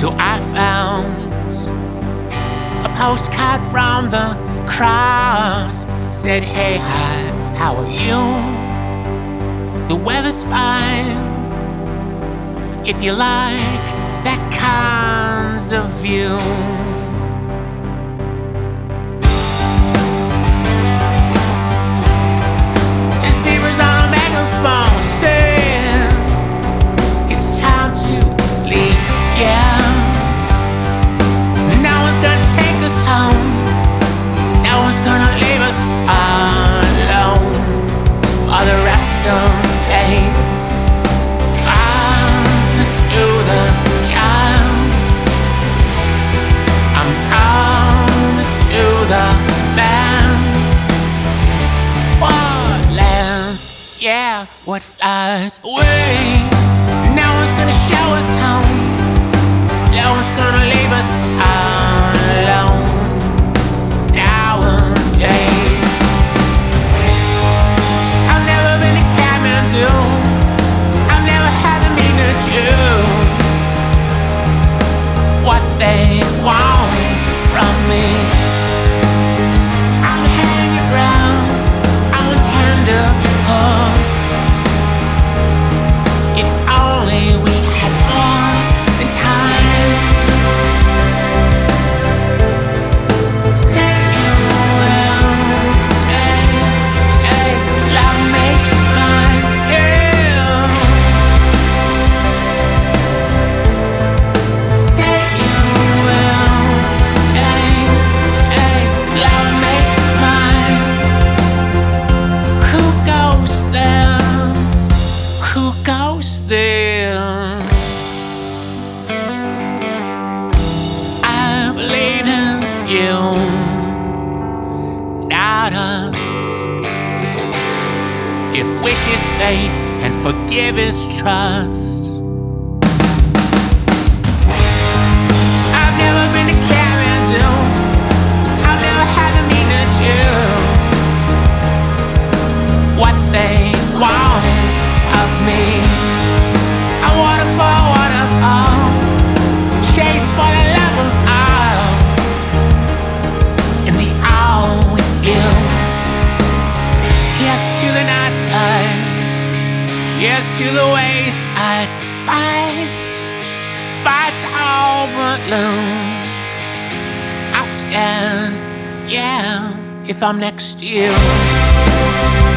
So I found a postcard from the cross. Said, hey, hi, how are you? The weather's fine. If you like that kind of view. The zebras on a megaphone saying it's time to leave, yeah. No one's gonna take us home. No one's gonna leave us alone for the rest of the days. Father to the child, I'm down to the man. What lands, yeah, what flies away. No one's gonna show us home. No one's gonna leave us alone nowadays. I've never been to Kathmandu. I've never had the mean to choose what they want from me. I'm hanging around on tender hooks. If only we had more than time. Say you will say love makes mine ill. Say you will say love makes mine. Who goes there? Who goes there? I believe in you, not us. If wish is faith and forgive is trust. I've never been to Kathmandu. I've never had the mean to choose what they want of me. I water for a waterfall, chased for the love of all, in the all with you. Yes to the night side, yes to the ways I'd fight all but lose. I'll stand, yeah, if I'm next to you.